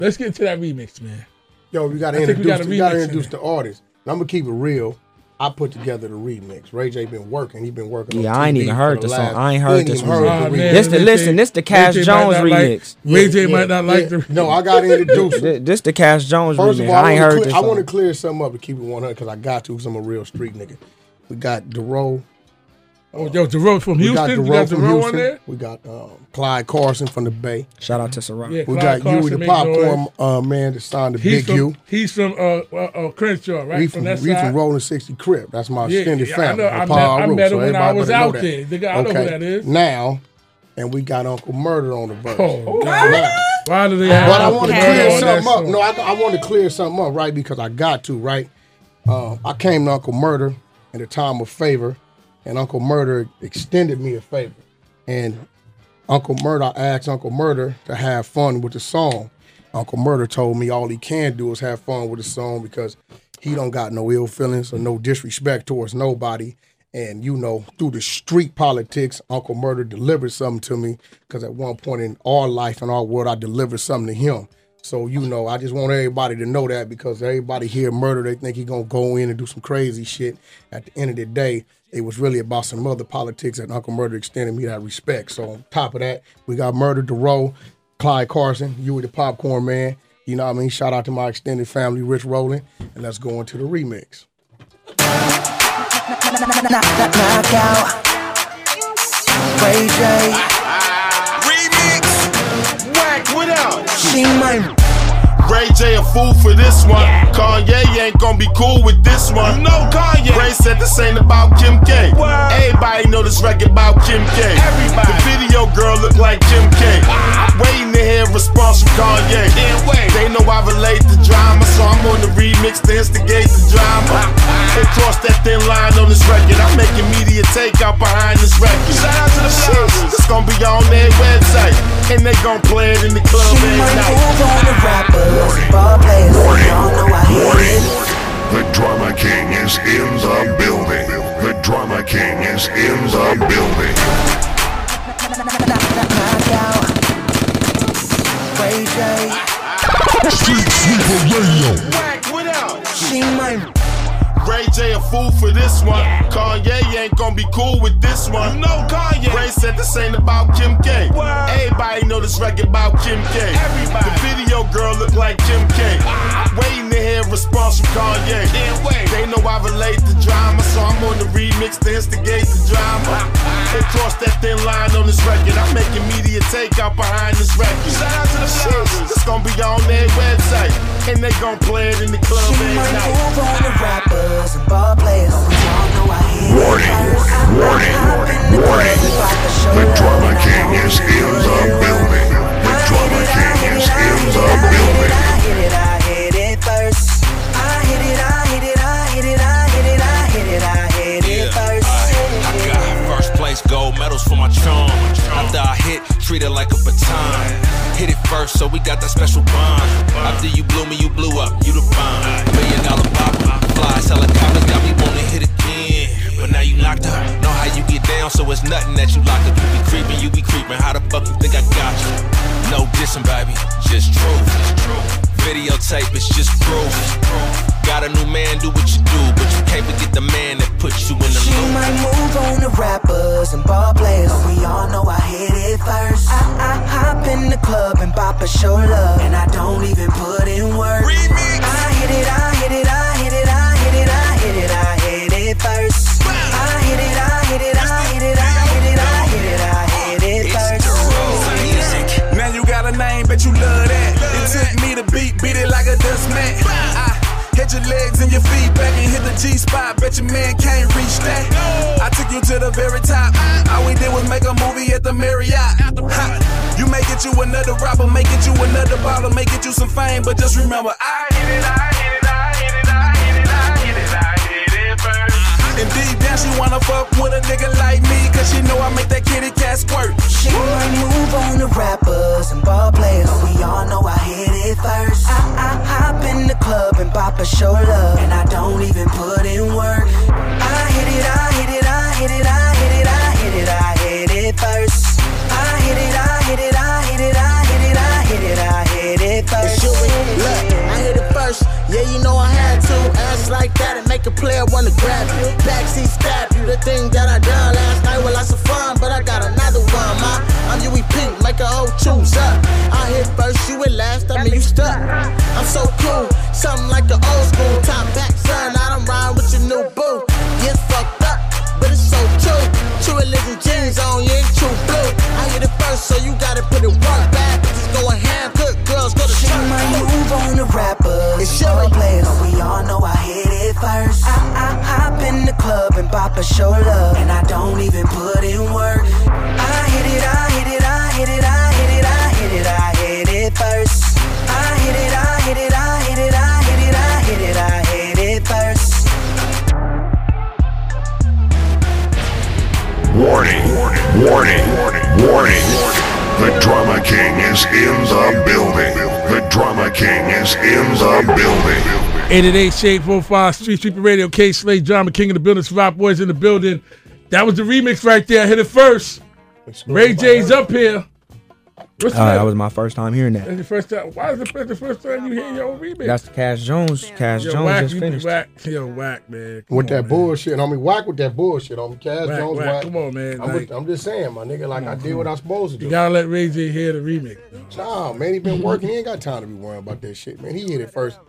Let's get to that remix, man. Yo, we gotta introduce the artist. And I'm gonna keep it real. I put together the remix. Ray J been working. He been working. Yeah, on TV I ain't even heard the song. I ain't heard this remix. This the Cash Jones remix. Ray J might not like the. No, I gotta introduce it. This the Cash Jones remix. First of all, I ain't heard this. I want to clear something up to keep it 100 because I got to because I'm a real street nigga. We got Dero. Oh, yo, Dero from Houston. We got Dero on there. We got Clyde Carson from the Bay. Shout out to Ciroc. Yeah, we got Huey the Popcorn man that signed the Big U. He's from Crenshaw, right? We from Rolling 60 Crip. That's my extended family. I met him when I was out there. I know who that is. Now, and we got Uncle Murder on the verse. Oh, why do they have? But I want to clear something up. No, I want to clear something up, right? Because I got to, right? I came to Uncle Murder in a time of favor. And Uncle Murder extended me a favor. And I asked Uncle Murder to have fun with the song. Uncle Murder told me all he can do is have fun with the song because he don't got no ill feelings or no disrespect towards nobody. And, you know, through the street politics, Uncle Murder delivered something to me because at one point in our life and our world, I delivered something to him. So, you know, I just want everybody to know that because everybody hear Murder, they think he gonna go in and do some crazy shit. At the end of the day, it was really about some other politics and Uncle Murder extended me that respect. So on top of that, we got Murder, Dero, Clyde Carson, Huey the Popcorn Man. You know what I mean? Shout out to my extended family, Rich Rowland. And let's go into the remix. Knockout. Ray J. Remix. Whack, what up? She might. Ray J a fool for this one. Kanye ain't gonna be cool with this one. You know Kanye. Ray said this ain't about Kim K. What? Everybody know this record about Kim K. Everybody. The video girl look like Kim K. Waiting to hear a response from Kanye. They know I relate the drama, so I'm on the remix to instigate the drama. They cross that thin line on this record. I'm making media takeout behind this record. Shout out to the fellas. It's gonna be on their website, and they gon' play it in the club every night. Move on the rappers. Warning. The Drama King is in the building. The Drama King is in the building. Ray J. Street Sweeper Radio. Whack, what up? She might. Ray J a fool for this one. Kanye ain't gonna be cool with this one. You know Kanye. Ray said this ain't about Kim K. What? Everybody know this record about Kim K. Everybody. The video girl look like Kim K. Waiting to hear a response from Kanye. They know I relate the drama, so I'm on the remix to instigate the drama. They cross that thin line on this record. I'm making media takeout behind this record. Shout out to the fellas. It's gonna be on their website, and they gon' play it in the club every night. Move on the rappers and ball players. Warning. The Drama King is in the building. The Drama King is in the building. I hit it first. I hit it first. I got first place gold medals for my charm. After I hit, treat it like a baton. Hit it first, so we got that special bond. After you blew me, you blew up, you the bomb. $1 million bopper, flies, helicopters, got me wanna hit again. But now you locked up, know how you get down, so it's nothing that you locked up. You be creeping, how the fuck you think I got you? No dissing, baby, just truth. Videotape, it's just proof. Got a new man, do what you do, but you can't forget the man that puts you in the She loop. might move on the rappers and ball players, but we all know I hit it first. I hop in the club and bop a show love, and I don't even put in work. Remix. I hit it first. I hit it first. Now you got a name, bet you love that. It took me to beat it like a dust mat. I hit your legs and your feet back and hit the G-spot. Bet your man can't reach that. I took you to the very top. All we did was make a movie at the Marriott. You may get you another rapper, may get you another baller, may get you some fame, but just remember, I hit it first. And deep down she wanna fuck with a nigga like me, cause she know I make that kitty cat squirt. She might move on the rappers and ball players, but we all know I hit it first. I hop in the club and bop a show love, and I don't even put in work. I hit it first. I hit it first. Look, I hit it first, yeah, you know I had to. Ass like that and make a player wanna grab you. Backseat stab you, the thing that I done last night. Well, lots of fun, but I got another one, I'm UEP, make a hoe choose up. I hit first, you hit last, I mean you stuck. I'm so cool, something like the old school. Top back, son, I don't ride with your new boo. Get fucked up, but it's so true. True religion jeans on, you ain't true blue. I hit it first, so you gotta put it work back. Just going ham, good girls, go to church. She might move on the rappers, ball players, but we all know I hit it first. I hop in the club and bop a show love, and I don't even put in work. I hit it, I hit it, I hit it, I hit it, I hit it, I hit it first. I hit it, I hit it, I hit it, I hit it, I hit it, I hit it first. Warning, warning, warning, warning. The Drama King is in the building. The Drama King is in the building. 888 Shade 45 Street Sweeper Radio. K Slade, Drama King in the building. Rock Boys in the building. That was the remix right there. I hit it first. Ray J's up here. That was my first time hearing that. That's the first time. Why is it the first time you hear your own remix? That's Cash Jones. Cash Jones whack, just finished. Whack, man. Come with that bullshit. I mean, whack with that bullshit. Cash Jones, whack. Come on, man. I'm just saying, my nigga, like I did what I was supposed to do. You gotta let Ray J hear the remix. Nah, man, he been working. He ain't got time to be worrying about that shit, man. He hit it first.